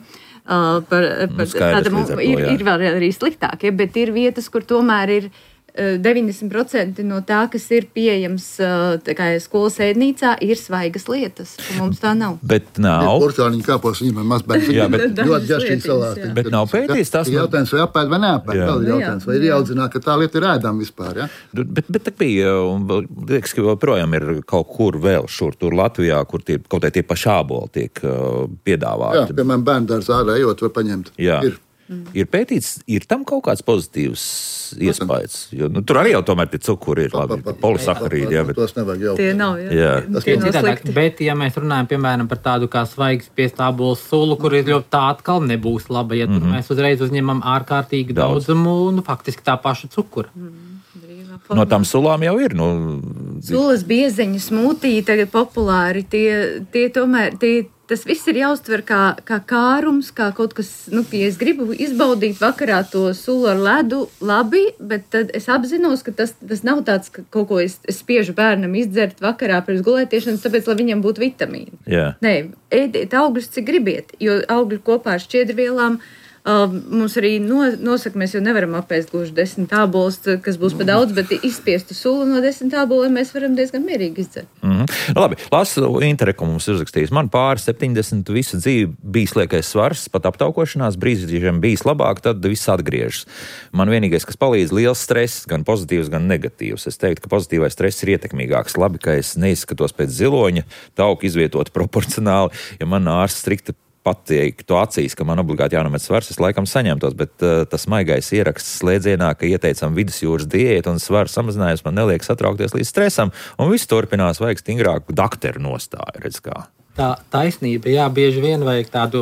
Ir vēl arī sliktāk, ja, bet ir vietas, kur tomēr ir 90% no tā, kas ir pieejams skolas ēdnīcā, ir svaigas lietas. Mums tā nav. Bet nav. Porcelāniņu kāpos viņam ir mazbērni. Jā, bet ļoti garšīgi salāti. Bet nav pētījis tas. Jautājums, vai apēd vai neapēd. Vēl ir jautājums, vai ir jāaudzināt, ka tā lieta ir ēdama vispār. Ja? Bet tā bija, liekas, ka joprojām ir kaut kur vēl šur tur Latvijā, kur kaut tie paši āboli tiek piedāvāti. Jā, piemēram, bērndārs ārā ejot var paņemt. Jā. Ir pētīts, ir tam kaut kāds pozitīvs iespējas. Jo, tur arī jau tomēr tie cukuri ir labi, polisaharīdi. Jā, bet tos nevajag jau. Tie nav, jā. Tie nav slikti. Bet, ja mēs runājam, piemēram, par tādu kā svaigas piestābolu sulu, kur ir ļoti tā atkal nebūs laba, ja tur mēs uzreiz uzņemam ārkārtīgi daudzumu, faktiski tā paša cukura. No tām sulām jau ir. Sulas, biezeņu, smūtī tagad populāri. Tie tomēr... Tas viss ir jāuztver kā kārums, kā kaut kas, ja es gribu izbaudīt vakarā to sulu ar ledu, labi, bet tad es apzinos, ka tas nav tāds, ka kaut ko es spiežu bērnam izdzert vakarā pirms gulētiešanas, tāpēc, lai viņam būtu vitamīni. Yeah. Nē, ēdiet augļus, cik gribiet, jo augļi kopā ar šķiedrvielām Mums arī nosaka, mēs jau nevaram apēst gluži 10 ābolus, kas būs pa daudz, bet izspiestu sulu no 10 āboliem mēs varam diezgan mierīgi izdzert. Labi, lasu Intereku mums uzrakstījis. Man pāri 70 visu dzīvi bijis liekais svars, pat aptaukošanās brīžiem bijis labāk, tad viss atgriežas. Man vienīgais, kas palīdz, liels stress, gan pozitīvs, gan negatīvs. Es teiktu, ka pozitīvais stress ir ietekmīgāks. Labi, ka es neizskatos pēc ziloņa, tauku izvietot proporcionāli. Ja man ārsts strikti pateiktu acīs, ka man obligāti jānomet svars, es laikam saņemtos, bet tas maigais ieraksts slēdzienā, ka ieteicam vidusjūras diētu un svaru samazinājums man neliek satraukties līdz stresam, un viss turpinās, vajag stingrāku dakteru nostāju, redz kā. Tā taisnība, jā, bieži vien vajag tādu,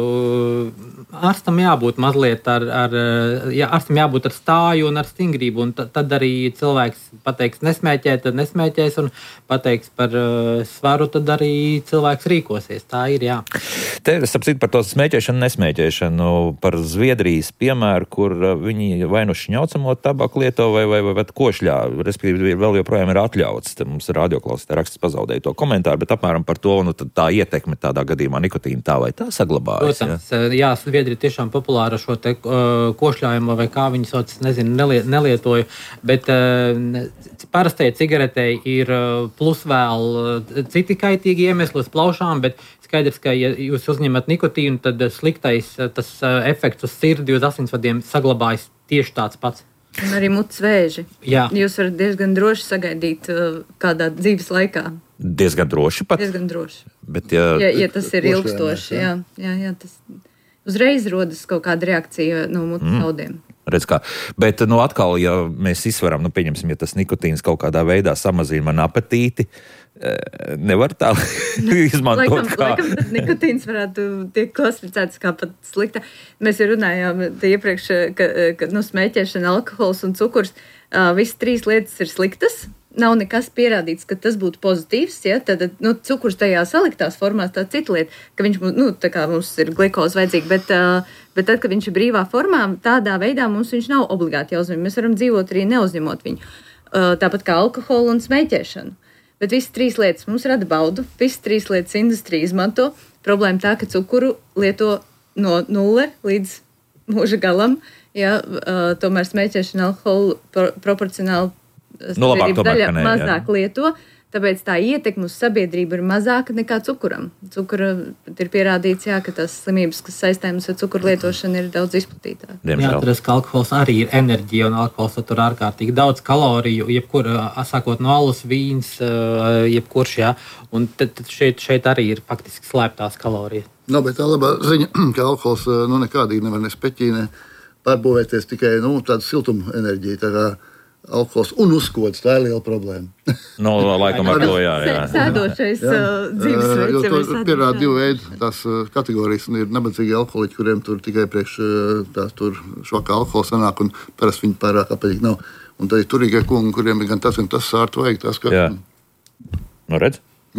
ārstam jābūt mazliet ārstam jābūt ar stāju un ar stingrību, un tad arī cilvēks pateiks nesmēķēt, tad nesmēķēs, un pateiks par svaru, tad arī cilvēks rīkosies. Tā ir, jā. Te es saprotu par to smēķēšanu, nesmēķēšanu, par Zviedrijas piemēru, kur viņi vai nu šņaucamo tabaku lieto, vai košļā, respektīvi vēl joprojām ir atļauts. Te mums radioklausītāji raksts pazaudēja to komentāru, bet apmēram par to, un tā ietekme tādā gadījumā nikotīna tā vai tā saglabājas. Protams, jā, Zviedrija tiešām populāra šo te košļājumu vai kā viņi sauc, nezinu, nelietoju, bet parastai cigaretei ir plus vēl citi kaitīgi iemesli uz plaušām, bet skaidrs, ka ja jūs uzņemat nikotīnu, tad sliktais tas efekts uz sirdi, uz asinsvadiem saglabājas tieši tāds pats. Un arī mutes vēži. Jā. Jūs varat diezgan droši sagaidīt kādā dzīves laikā. Diezgan droši pat? Diezgan droši. Bet, ja tas ir ilgstoši, jā, tas uzreiz rodas kaut kāda reakcija no mutes audiem. Redz kā. Bet, atkal, ja mēs izsveram, pieņemsim, ja tas nikotīns kaut kādā veidā samazina man apetīti, nevar tā izmantot Laikam tad nikotīns varētu tiek klasificēts kā pat slikta. Mēs jau runājām iepriekš, ka smēķēšana, alkohols un cukurs, visas 3 lietas ir sliktas. Nav nekas pierādīts, ka tas būtu pozitīvs, ja? Tad cukurs tajā saliktās formās tā cita lieta, ka viņš, tā kā mums ir glikoze vajadzīga, bet tad, kad viņš ir brīvā formā, tādā veidā mums viņš nav obligāti jāuzņem. Mēs varam dzīvot arī neuzņemot viņu. Tāpat kā alkoholu un smēķēšanu. Bet visas 3 lietas mums rada baudu, visas 3 lietas industrija izmanto. Problēma tā, ka cukuru lieto no 0 līdz mūža galam, ja? Tomēr smēķēšana alkoholu proporcionāli daļa mazāk lieto, tāpēc tā ietekme uz sabiedrību ir mazāka nekā cukuram. Cukura ir pierādīts, jā, ka tās slimības, kas saistāmas ar cukuru lietošanu, ir daudz izplatītākas. Jāatceras, ka alkohols arī ir enerģija, un alkohols satur ārkārtīgi daudz kaloriju, sākot no alus, vīns, jebkurš, jā. Un tad šeit arī ir faktiski slēptās kalorijas. Bet tā labā ziņa, ka alkohols nekādīgi nevar nespeķīnē pārbūvēties tikai tādu siltumu enerģiju, tā kā alkohols un uzkods, tā ir liela problēma. Laikam ar to, jā. Sēdošais dzīvesveids. Jo tur pierāda 2 veidu tās kategorijas, un ir nabadzīgi alkoholiķi, kuriem tur tikai priekš tur švakā alkohola sanāk, un parasti viņi pārāk apetīgi nav. Un tad ir turīgie kungi, kuriem ir gan tas sārtu vajag. Jā. Redz?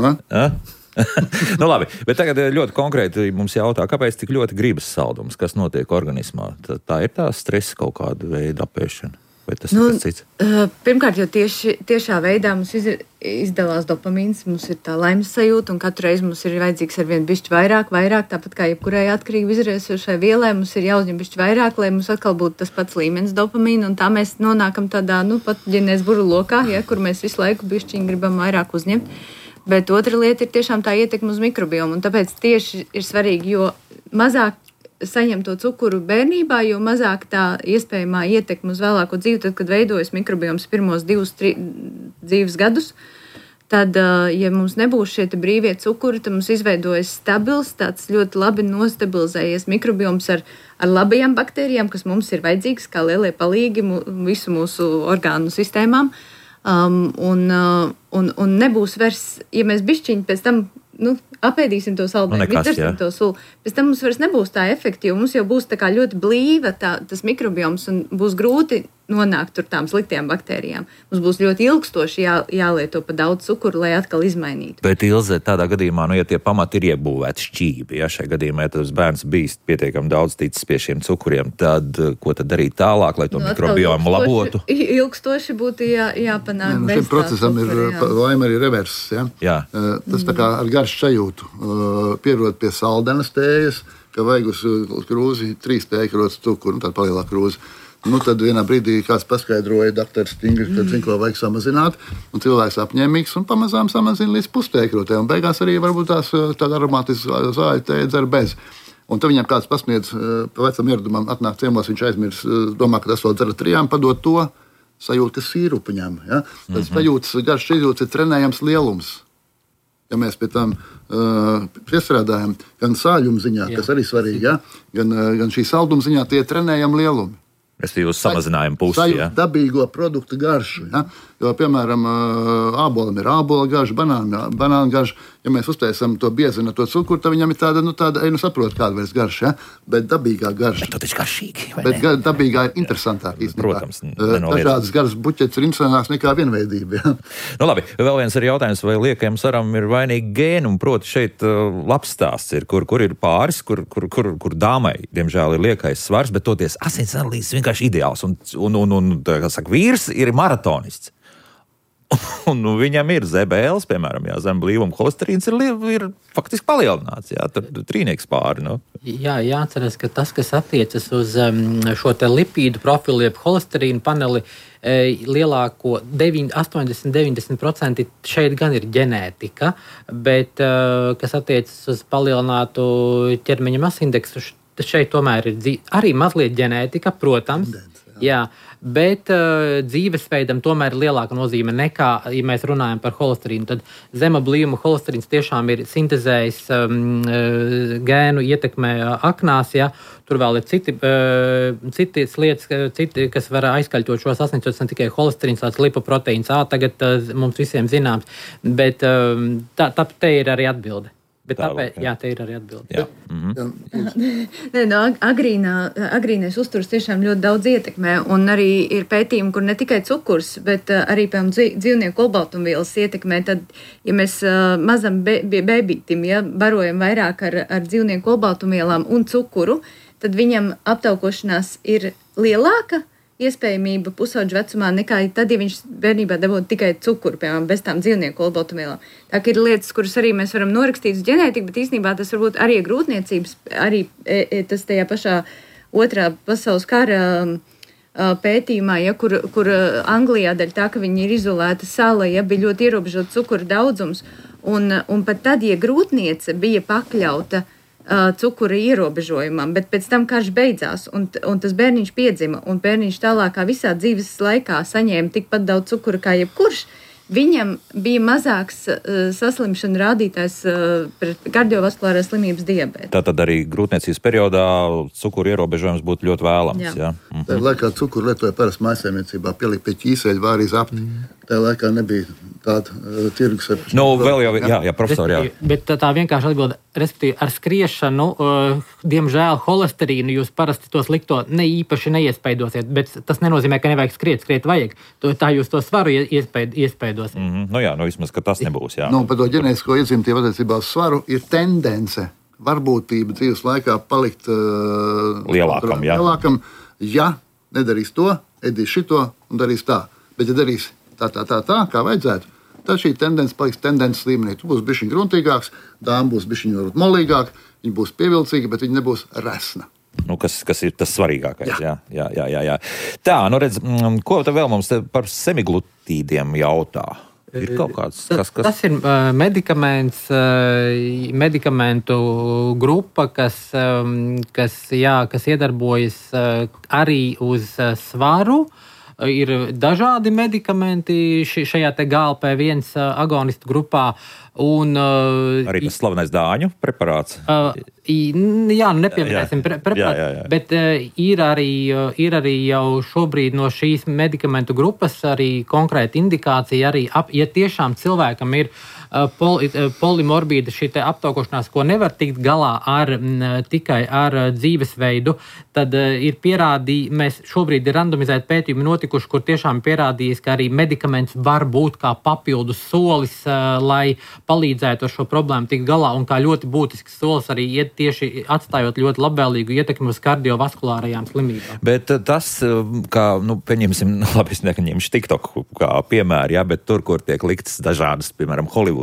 Labi, bet tagad ļoti konkrēti mums jautā, kāpēc tik ļoti gribas saldums, kas notiek organismā? Tā ir tā stresa kaut kāda veida apēšana? Vai tas ir kas cits? Pirmkārt, jo tiešā veidā mums izdalās dopamīns, mums ir tā laimes sajūta, un katru reizi mums ir vajadzīgs ar vien bišķi vairāk, tāpat kā jebkurai atkarīgi izraisošai vielai, mums ir jāuzņem bišķi vairāk, lai mums atkal būtu tas pats līmenis dopamīna, un tā mēs nonākam tādā, pat ģenēs burulokā, ja, kur mēs visu laiku bišķiņi gribam vairāk uzņemt. Bet otra lieta ir tiešām tā ietekme uz mikrobiomu, un tāpēc tieši ir svarīgi, jo mazāk saņem to cukuru bērnībā, jo mazāk tā iespējamā ietekme uz vēlāko dzīvi, tad, kad veidojas mikrobioms pirmos 2-3 dzīves gadus, tad, ja mums nebūs šie brīvie cukuri, tad mums izveidojas stabils, tāds ļoti labi nostabilizējies mikrobioms ar labajām baktērijām, kas mums ir vajadzīgas kā lielie palīgi visu mūsu orgānu sistēmām. Un nebūs vairs, ja mēs bišķiņi pēc tam apēdīsim to saldējumu, izdarsim to sulu. Pēc tam mums vairs nebūs tā efekta, jo mums jau būs tā kā ļoti blīva tas mikrobioms un būs grūti nonākt tur tām sliktajām baktērijām. Mums būs ļoti ilgstoši jālieto pa daudz cukuru, lai atkal izmainītu. Bet, Ilze, tādā gadījumā, ja tie pamati ir iebūvēti šķīvi, ja šajā gadījumā, ja tas bērns bīst pietiekami daudz ticis pie šiem cukuriem, tad ko tad darīt tālāk, lai to mikrobiomu labotu? Ilgstoši būtu jāpanāk bez šim procesam laime arī reverss, ja? Jā. Tas tā kā ar garšu sajūtu. Pierod pie saldenas tējas, ka vajag uz krūzi 3 tēkrots cukuru, tāda palielā krūze. Tad vienā brīdī kāds paskaidroja, doktors Stingrs, ka zin, ko vajag samazināt, un cilvēks apņēmīgs un pamazām samazina līdz pustēkrotē, un beigās arī varbūt tāda aromātiska zāļu tēja dzer bez. Un tad viņam kāds pasniedz pa vecam ieradumam, atnāk ciemos, viņš aizmirs, domā, ka tas vēl dzer 3, padod to, sajūt, ka sīrupu ņem. Ja? Tas sajūtas, garš izjūtas ir trenējams lielums. Ja mēs pie tam piestrādājam gan sāļuma ziņā, kas arī svarīgi, ja? gan šī salduma ziņā, tie trenējam lielumi. Es jūs samazinājumu pusi, ja? Dabīgo produktu garšu, ja? Jo, piemēram, ābolam ir ābola garša, banāna garša. Ja mēs uztaisam to biezinu to cukuru, tad viņam ir tāda, saprot, kāda vairs garša, ja? Bet dabīgā garša. Bet tu taču garšīgi, vai ne? Bet dabīgā ir interesantāk īstenībā. Protams, dažādas garas buķets ir interesantāks nekā vienveidība, ja? Nu labi, vēl viens ir jautājums, vai liekajam saram ir vainīgi gēni, un proti šeit labs stāsts ir, kur ir pāris, kur dāmai, diemžēl, ir liekais svars, bet toties asins analīzes vienkārši ideāls, un kā saka, vīrs ir maratonists. Un viņam ir ZBLs, piemēram, zem blīvuma holesterīns ir faktiski palielināts, tur trīnieks pāri. Nu. Jā, jāatceras, ka tas, kas attiecas uz šo te lipīdu profilu, jeb holesterīnu paneli, lielāko 80-90% šeit gan ir ģenētika, bet kas attiecas uz palielinātu ķermeņa masindeksu, šeit tomēr ir arī mazliet ģenētika, protams. Jā, bet dzīvesveidam tomēr ir lielāka nozīme nekā, ja mēs runājam par holesterīnu. Tad zema blīvuma holesterīns tiešām ir sintezējis gēnu ietekmē aknās. Ja? Tur vēl ir citas lietas, kas var aizkaļtot šos asins, ne tikai holesterīns, tāds lipoproteīns A, tagad mums visiem zināms. Bet te ir arī atbilde. Bet tāpēc, te ir arī atbilde. Agrīnais uzturs tiešām ļoti daudz ietekmē, un arī ir pētījumi, kur ne tikai cukurs, bet arī, piemēram, dzīvnieku olbaltumvielas ietekmē. Tad, ja mēs mazam bebītim, barojam vairāk ar dzīvnieku olbaltumvielām un cukuru, tad viņam aptaukošanās ir lielāka iespējamība pusauģu vecumā nekā tad, ja viņš bērnībā dabūtu tikai cukuru, piemēram, bez tām dzīvnieku olbaltumvielām. Tā ir lietas, kuras arī mēs varam norakstīt uz ģenētiku, bet īstenībā tas varbūt arī grūtniecības, arī tas tajā pašā otrā pasaules kara pētījumā, kur Anglijā daļa tā, ka viņi ir izolēta sala, bija ļoti ierobežota cukura daudzums, un pat tad, ja grūtniece bija pakļauta cukura ierobežojumam, bet pēc tam karš beidzās, un tas bērniņš piedzima, un bērniņš tālākā visā dzīves laikā saņēma tikpat daudz cukura kā jebkurš, viņam bija mazāks saslimšana rādītājs pret kardiovaskulārās slimības diabētu. Tātad arī grūtniecības periodā cukura ierobežojums būtu ļoti vēlams. Jā. Tā laikā cukuru lietoja parasti mājsaimniecībā, pielikt pie ķīseļa, vārī zapti. Tā laikā nebija tāda tirgus. Vēl jau, jā, profesori, jā. Bet tā vienkārši atbilda, respektīvi, ar skriešanu, diemžēl holesterīnu jūs parasti to slikto ne īpaši neiespaidosiet, bet tas nenozīmē, ka nevajag skriet vajag. Tā jūs to svaru iespaidosiet. Vismaz, ka tas nebūs, jā. Par to ģenētisko iezīmtību attiecībā uz svaru ir tendence, varbūtība dzīves laikā palikt lielākam, ja nedarīs to, ēdīs šito un darīs tā. Bet ja darīs tā, kā vajadzētu, tad šī tendence paliks tendences līmenī. Tu būsi bišķiņ gruntīgāks, dāma būs bišķiņ varbūt molīgāk, viņa būs pievilcīga, bet viņa nebūs resna. Kas ir tas svarīgākais. Jā. Tā, redz, ko te vēl mums par semiglutīdiem jautā? Ir kaut kāds, kas... Tas ir medikamentu grupa, kas iedarbojas arī uz svaru. Ir dažādi medikamenti šajā te GLP-1 agonistu grupā. Arī tas slavenais dāņu preparāts. Nepieminēsim preparātu, bet ir arī jau šobrīd no šīs medikamentu grupas arī konkrēta indikācija, arī ja tiešām cilvēkam ir polimorbīda šī aptaukošanās, ko nevar tikt galā tikai ar dzīvesveidu, tad ir mēs šobrīd ir randomizēti pētījumi notikuši, kur tiešām pierādījis, ka arī medikaments var būt kā papildus solis, lai palīdzētu ar šo problēmu tikt galā, un kā ļoti būtisks solis arī iet tieši atstājot ļoti labvēlīgu ietekmi uz kardiovaskulārajām slimībām. Bet tas, kā, pieņemsim, labi, es neņemšu TikTok kā piemēru, bet tur, kur tiek liktas dažādas, piemēram, Holivudas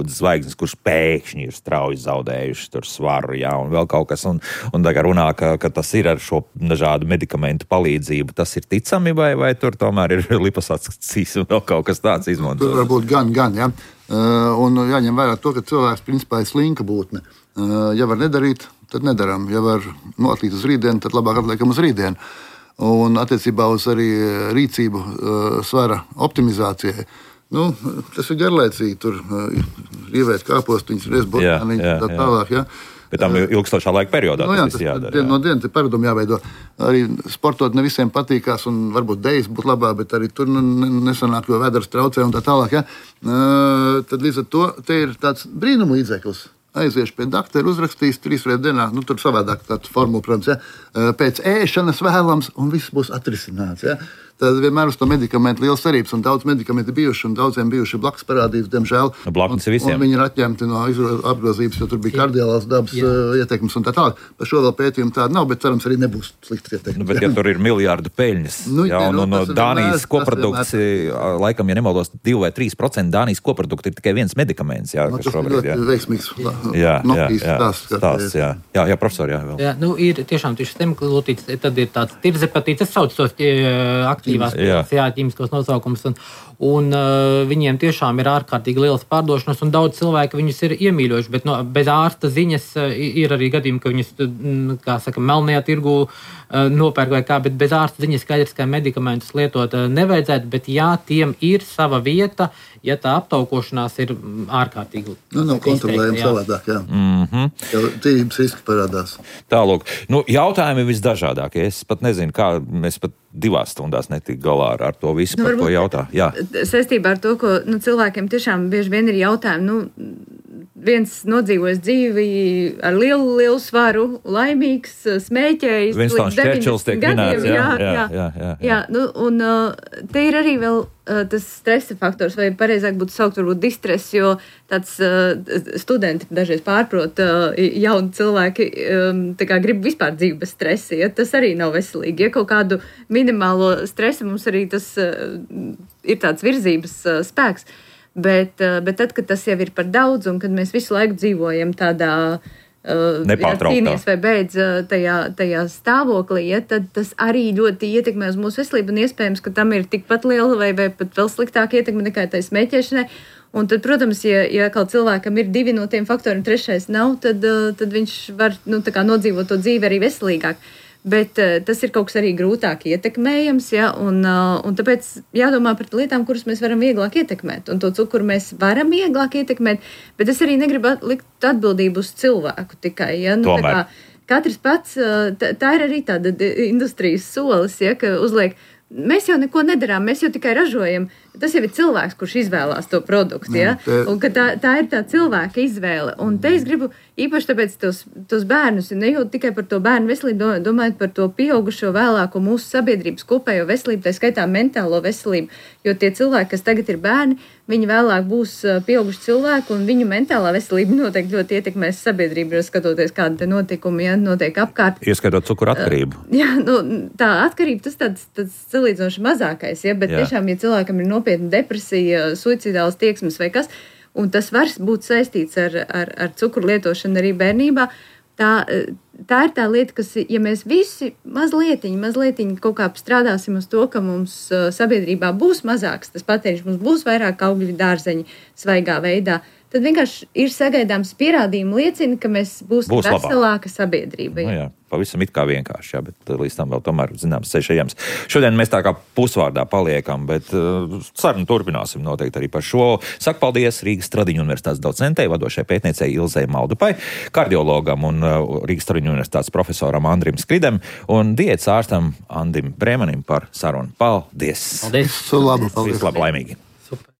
Holivudas zvaigznes, kurš pēkšņi ir strauji zaudējuši tur svaru, jā, un vēl kaut kas, un tagad runā, ka tas ir ar šo dažādu medikamentu palīdzību. Tas ir ticami, vai tur tomēr ir lipasakcijas un vēl kaut kas tāds izmantots? Tur varbūt gan, jā. Un jāņem vērā to, ka cilvēks principā ir slinka būtne. Ja var nedarīt, tad nedaram. Ja var notlīt uz rītdienu, tad labāk atliekam uz rītdienu. Un attiecībā uz arī rīcību svara optimizācijai. Tas ir garlaicīgi. Tur rievēt kāpostiņas, riezbotāniņas, tā tālāk. Ja? Bet tam ilgstošā laika periodā tas viss jādara. No dienas ir paradumi jāveido. Arī sportot ne visiem patīkās, un varbūt dejas būtu labā, bet arī tur nesanāk, jo vēders traucē un tā tālāk. Ja? Tad līdz ar to te ir tāds brīnumu līdzeklis. Aiziešu pie doktora, uzrakstīs 3 reizes dienā, tur savādāk tāda formula, protams, ja? Pēc ēšanas vēlams, un viss būs atrisināts. Ja? Tad vienmēr uz to medikamentu liels cerības, un daudz medikamenti bijuši, un daudziem bijuši blakus parādības, diemžēl. Blaknes ir visiem. Un viņi ir atņemti no apgrozības, jo tur bija kardiālās dabas ieteikums un tā tālāk. Par šo vēl pētījumu tāda nav, bet cerams arī nebūs sliktas ieteikums. Bet ja tur ir miljardu peļņas, un Dānijas koprodukts, laikam, ja nemaldos, 2 vai 3% Dānijas koprodukts ir tikai viens medikaments. Jā, tas ir ļoti veiksmīgs. Jā, profesor, jā. Jā, ir tiešām tieši stemaglotīts, tad ir tāds tirzepatīts, es saucu tos aktīvās ķīmiskos nosaukums, un viņiem tiešām ir ārkārtīgi liels pārdošanas, un daudz cilvēku viņus ir iemīļojuši, bet bez ārsta ziņas ir arī gadījumi, ka viņus, kā saka, melnajā tirgu nopērk vai kā, bet bez ārsta ziņas skaidrs, ka medikamentus lietot nevajadzētu, bet jā, tiem ir sava vieta, ja tā aptaukošanās ir ārkārtīgi. Nav kontrolējama savādāk, jā. Jau tīrības riski parādās. Tālūk, jautājumi visdažādākie. Es pat nezinu, kā mēs pat 2 stundās netik galā ar to visu, par ko jautā. Jā. Saistībā ar to, ko cilvēkiem tiešām bieži vien ir jautājumi, viens nodzīvojas dzīvi ar lielu svaru, laimīgs, smēķējis. Winstons Churchills tiek minēts. Jā. Un te ir arī vēl tas stresa faktors, vai pareizāk būtu saukt varbūt distress, jo tāds studenti dažreiz pārprot, jauni cilvēki tā kā grib vispār dzīvi bez stresa, ja tas arī nav veselīgi. Ja kaut kādu minimālo stresu mums arī tas ir tāds virzības spēks. Bet tad, kad tas jau ir par daudz un kad mēs visu laiku dzīvojam tādā cīnies vai beidz tajā stāvoklī, tad tas arī ļoti ietekmē uz mūsu veselību un iespējams, ka tam ir tikpat liela vai pat vēl sliktāka ietekme nekā tai smēķēšanai. Un tad, protams, ja kaut cilvēkam ir 2 no tiem faktoriem, 3. nav, tad viņš var nodzīvot to dzīvi arī veselīgāk. Bet tas ir kaut kas arī grūtāk ietekmējams, ja, un tāpēc jādomā par lietām, kuras mēs varam vieglāk ietekmēt. Un to cukuru mēs varam vieglāk ietekmēt, bet es arī negribu likt atbildību uz cilvēku tikai. Ja, katrs pats, tā ir arī tāda industrijas solis, ja, ka uzliek, mēs jau neko nedarām, mēs jau tikai ražojam. Tas jau ir cilvēks, kurš izvēlās to produktu, ja? Un ka tā ir tā cilvēka izvēle. Un te es gribu īpaši tāpēc tos bērnus, nejūt tikai par to bērnu veselību, domājot par to pieaugušo vēlāko mūsu sabiedrības kopējo veselību, tā skaitā mentālo veselību, jo tie cilvēki, kas tagad ir bērni, viņi vēlāk būs pieauguši cilvēki, un viņu mentālā veselība noteikti ļoti ietekmēs sabiedrību, skatoties, kāda notikumi, ja, notiek apkārt. Ieskatot cukuru atkarību. Jā, tā atkarība, tas tāds salīdzinoši mazākais, ja, bet tiešām, ja cilvēkam ir nopietna depresija, suicidāls tieksmes vai kas, un tas var būt saistīts ar cukuru lietošanu arī bērnībā, tā ir tā lieta, kas, ja mēs visi mazlietiņi kaut kā strādāsim uz to, ka mums sabiedrībā būs mazāks tas patēriņš, mums būs vairāk augļu dārzeņi svaigā veidā, tad vienkārši ir sagaidāms pierādījumi liecina, ka mēs būsim veselāka sabiedrība. Jā, pavisam it kā vienkārši, jā, bet līdz tam vēl tomēr zināms ceļš ejams. Šodien mēs tā kā pusvārdā paliekam, bet sarunu turpināsim noteikti arī par šo. Saku paldies Rīgas Tradiņu universitātes docentei, vadošai pētniecei Ilzei Maldupai, kardiologam un Rīgas Tradiņu universitātes profesoram Andrim Skridem un diētas ārstam Andim Brēmanim par sarunu. Paldies! Paldies! Visu labu, paldies! Visu labu, laimīgi!